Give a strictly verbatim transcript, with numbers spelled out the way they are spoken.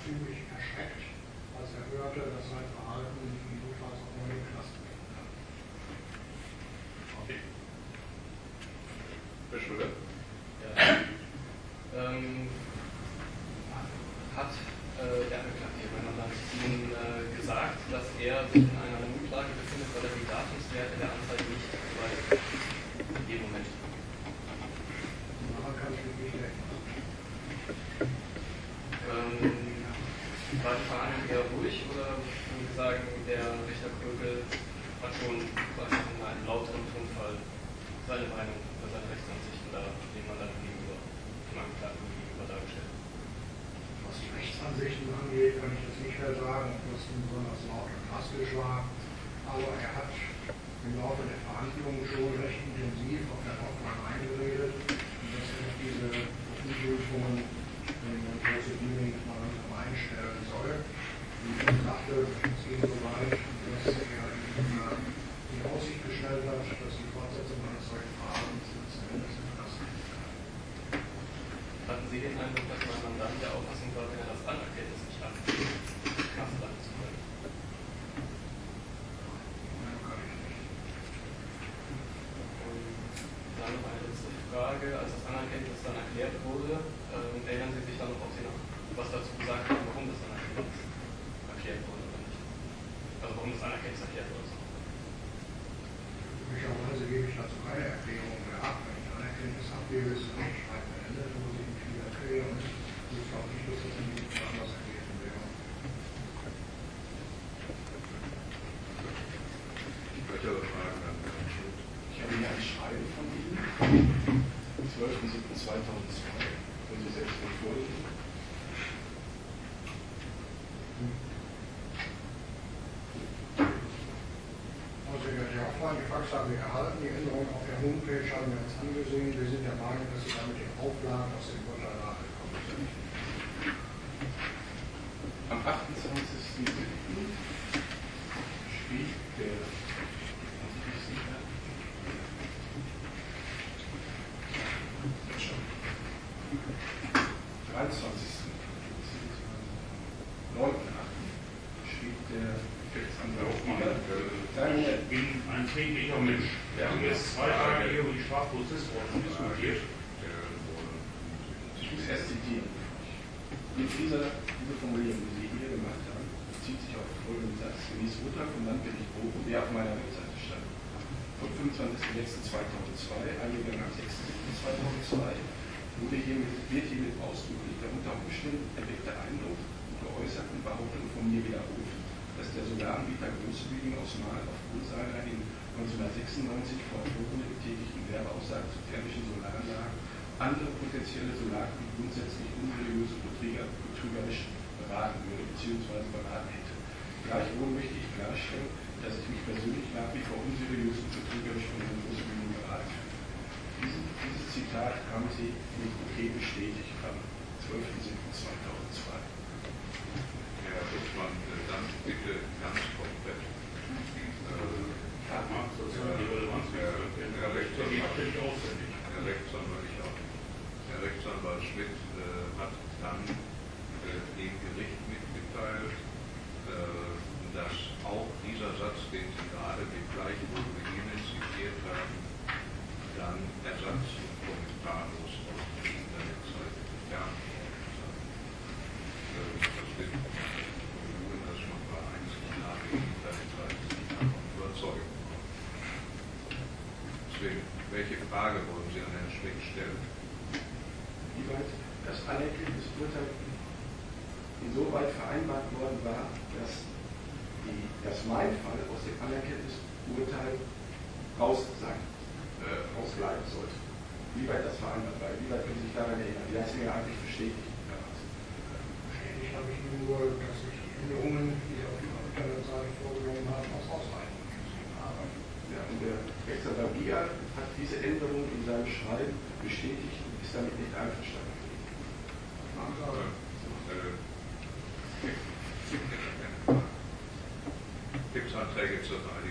ziemlich erschreckt, als er hörte, dass sein Verhalten ihn notfalls auch noch in den Knast bringen kann. Okay. Herr Schröder? Ja. Ähm, hat äh, der Angeklagte, mein Mandant, Ihnen äh, gesagt, dass er sich in einer Notlage befindet, weil er die Datumswerte der Anzeige nicht weiß in dem Moment? Daran kann ich mich nicht erinnern. Ähm, war die Verhandlung eher ruhig oder würden Sie sagen, der Richter Krögel hat schon quasi in einem lauteren Tonfall seine Meinung oder seine Rechtsansichten da dem Mandanten gegenüber, dem Angeklagten gegenüber dargestellt? Was die Rechtsansichten angeht, kann ich jetzt nicht mehr sagen, ob das besonders laut und drastisch war, aber er hat im Laufe der Verhandlungen schon recht intensiv auf Herrn Hoffmann eingeredet, dass er diese Veröffentlichungen in den großen Meeting mal langsam einstellen soll. Und ich dachte, es ging so weit, dass er ihm in Aussicht gestellt hat, dass die Fortsetzung eines solchen Verhabens letzten Endes entlassen kann. Hatten Sie den Eindruck, dass mein Mandant der Auffassung war, wenn er das anerkennt, es nicht hat, Knast landen zu können? Nein, kann ich nicht. Und dann noch eine letzte Frage. Als das Anerkenntnis dann erklärt wurde, äh, erinnern Sie sich dann noch, ob Sie noch was dazu gesagt haben, warum das Anerkenntnis erklärt wurde oder nicht? Also warum das Anerkenntnis erklärt wurde? Möglicherweise gebe ich dazu keine Erklärung mehr ab. Wenn ich Anerkenntnis abgebe, ist es nicht frei beendet, dann muss ich nicht viel erklären. Ich glaube nicht, dass das in diesem Fall anders erklären wäre. Weitere Fragen an Herrn Schmidt? Ich habe hier ein Schreiben von Ihnen, zwölfter siebter zweitausendzwei, können Sie selbst mal vorlesen? Also, Herr Hoffmann, die Fax haben wir erhalten, die Änderungen auf der Homepage haben wir uns angesehen. Wir sind der Meinung, dass Sie damit den Auflagen aus dem Urteil nachgekommen sind. Am achtundzwanzigsten siebten schrieb der dreiundzwanzigsten neunten schrieb der Rechtsanwalt Ich bin ein täglicher Mensch. Wir haben jetzt zwei Tage hier über die Strafprozessordnung diskutiert. Ich muss erst zitieren. Mit dieser, diese Formulierung, die Sie hier gemacht haben, bezieht sich auf folgenden Satz. Gemäß Urteil vom Landgericht Bochum, der auf meiner Webseite stand. Vom fünfundzwanzigsten sechsten zweitausendzwei, eingegangen am sechsten siebten zweitausendzwei, wurde hiermit, wird hiermit ausdrücklich der unter Umständen erweckte Eindruck und geäußerten Behauptungen von mir widerruft, dass der Solaranbieter Großbühling aus Mal aufgrund seiner in neunzehnhundertsechsundneunzig vor Vorrunde getätigten Werbeaussagen zu thermischen Solaranlagen andere potenzielle Solarkunden grundsätzlich unseriös und betrügerisch beraten würde bzw. beraten hätte. Gleichwohl möchte ich klarstellen, dass ich mich persönlich nach wie vor unseriös und betrügerisch von den Großbühlen beraten habe. Dieses, dieses Zitat haben Sie mit okay bestätigt am zwölften siebten zweitausendzwei. Herr Buschmann, dann bitte ganz komplett. Herr Rechtsanwalt, ich auch. Herr Rechtsanwalt Schmidt äh, hat dann äh, dem Gericht mitgeteilt, äh, dass auch dieser Satz, den Sie gerade mit gleichwohl Beginn zitiert haben, dann Ersatz und kommentarlos aus der Internetseite entfernt worden sei. Äh, das wird nur das man bei einzelnen Nachrichten Internetseiten nicht davon überzeugen konnte. Deswegen, welche Frage wollen Sie an Herrn Schmidt stellen? Inwieweit das Anerkennungsurteil insoweit vereinbart worden war, dass, die, dass mein Fall aus dem Anerkennungsurteil raus sein, äh, rausbleiben sollte. Wie weit das vereinbart war, wie weit können Sie sich daran erinnern? Wie hat es mir eigentlich bestätigt? Bestätigt habe ich nur, dass ich die Änderungen, die auf der Internetseite vorgenommen haben, als ausreichend gesehen habe. Ja, und der Rechtsanwalt Giga hat diese Änderung in seinem Schreiben bestätigt und ist damit nicht einverstanden. Gibt es Anträge zur Reihe?